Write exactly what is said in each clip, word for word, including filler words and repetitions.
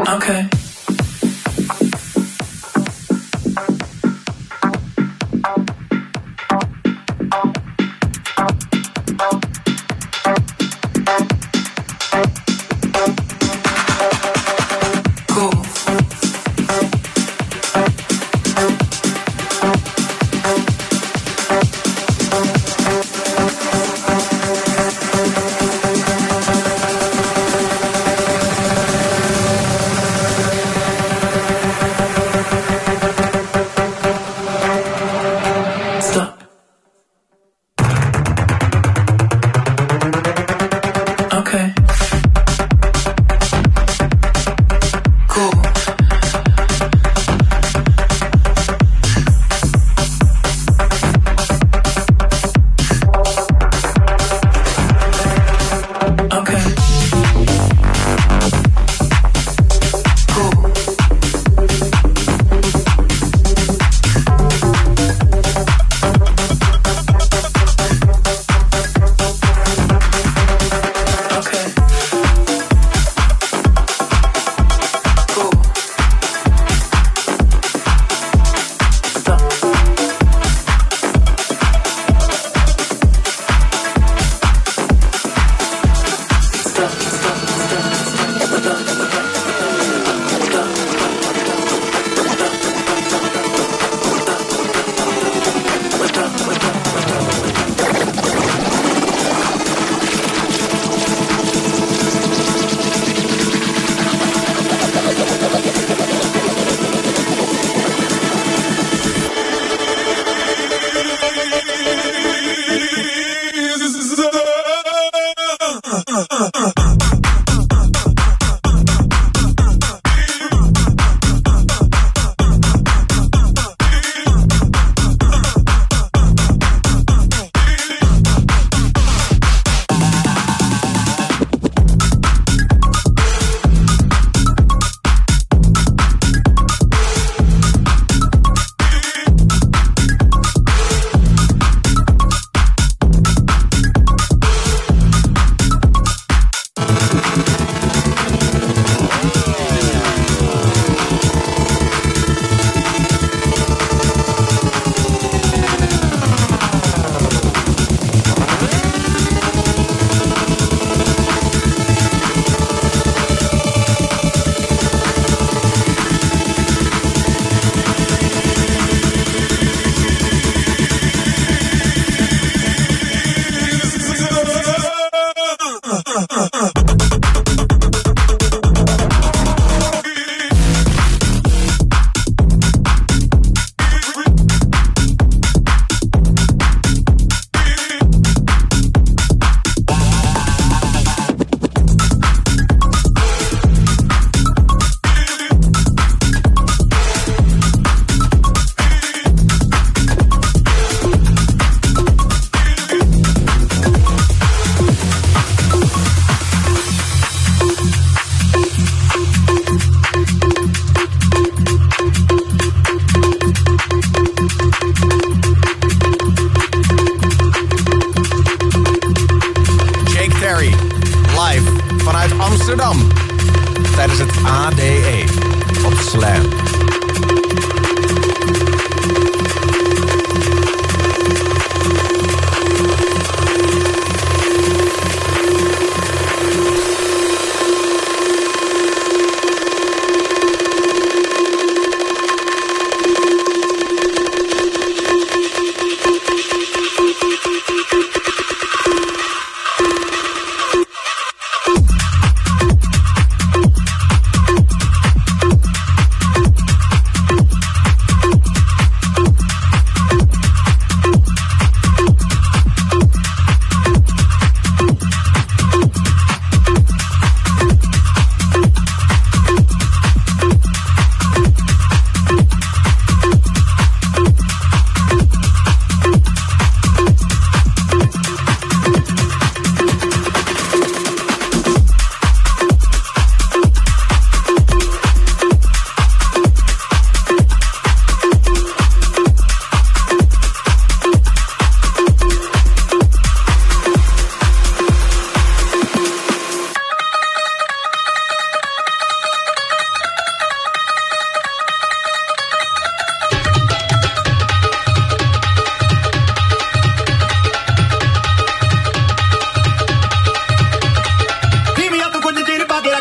Okay.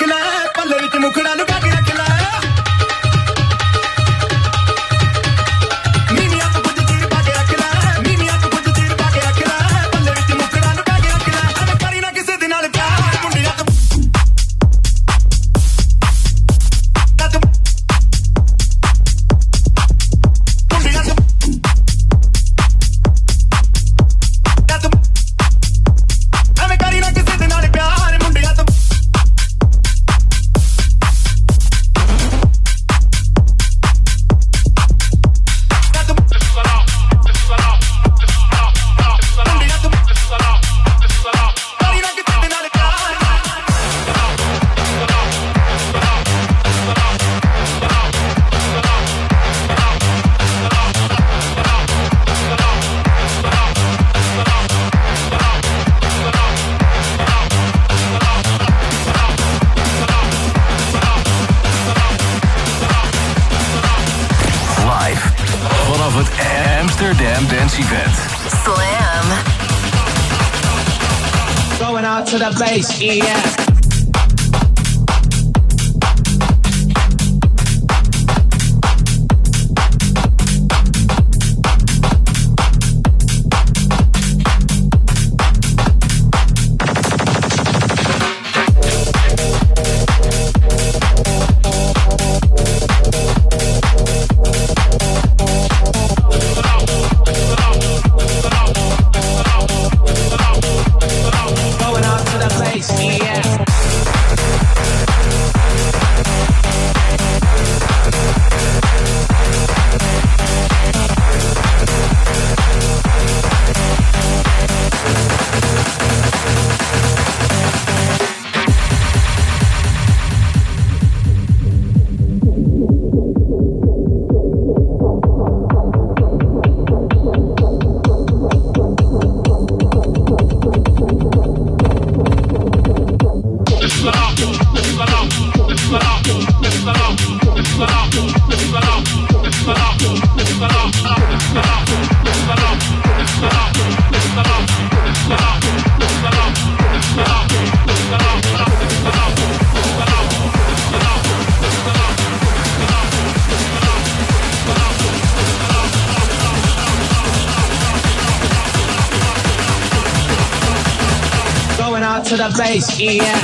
ਰੱਖ ਲੈ ਪੱਲੇ ਵਿੱਚ ਮੁਖੜਾ ਲੁਕਾ ਕੇ ਰੱਖ ਲੈ ਨੀਵੀਆਂ ਤੋਂ ਕੁਝ ਚੀਰ ਪਾ ਕੇ ਰੱਖ ਲੈ ਨੀਵੀਆਂ ਤੋਂ ਕੁਝ ਚੀਰ ਪਾ ਕੇ ਰੱਖ ਲੈ ਪੱਲੇ ਵਿੱਚ ਮੁਖੜਾ ਲੁਕਾ ਕੇ ਰੱਖ ਲੈ ਐਵੇਂ ਕਰੀ ਨਾ ਕਿਸੇ ਦੇ ਨਾਲ ਪਿਆਰ ਮੁੰਡਿਆਂ ਤੋਂ Amsterdam Dance Event. Slam. Going out to the bass, yeah. Going out to the bass, yeah.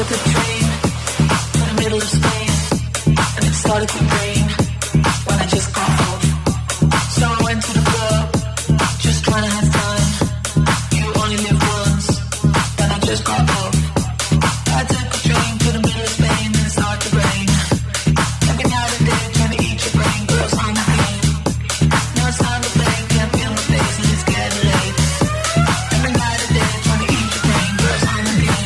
took a train to the middle of Spain, and it started to rain when I just got off. So I went to the club, just trying to have fun. You only live once, then I just got off. I took a train to the middle of Spain, and it started to rain. Every night and day, trying to eat your brain, girls on the game. Now it's time to play, can't feel my face, and it's getting late. Every night and day, trying to eat your brain, girls on the game.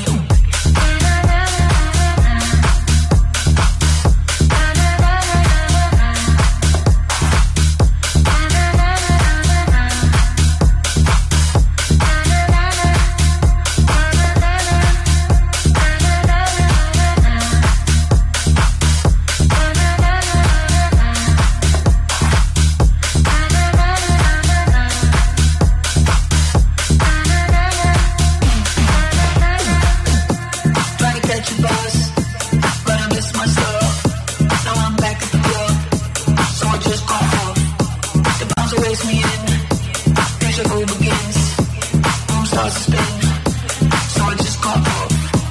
Trying to catch a bus, but I missed my stop. Now I'm back at the club, so I just got off. The bouncer waves me in, pressure go begins. Room starts to spin, so I just got off.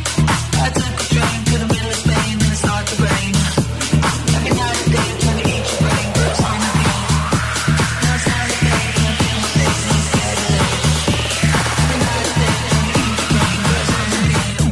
I took a train to the middle of Spain, and it started to rain. Every night and day, trying to eat your brain, girls on the game. Now it's time to play, can't feel my face, and it's getting late. Every night and day, trying to eat your brain, girls on the game.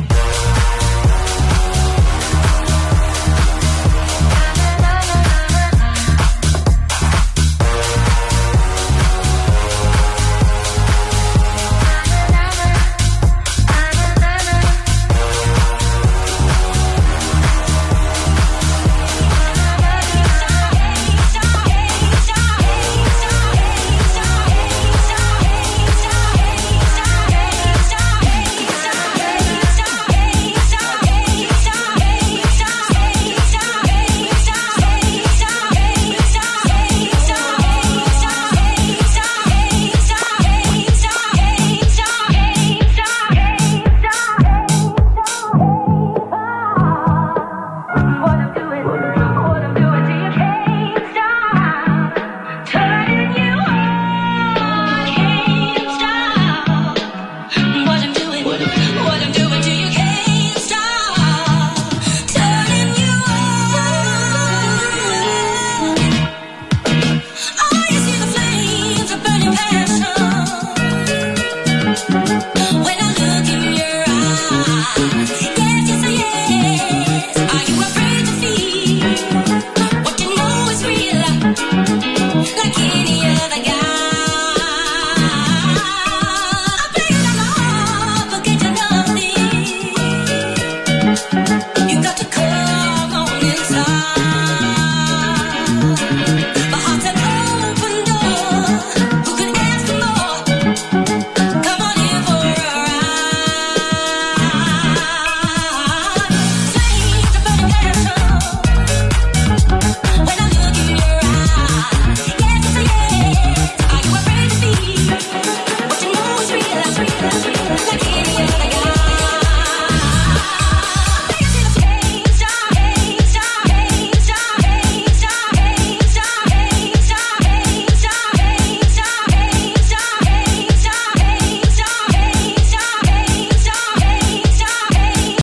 Forget nothing.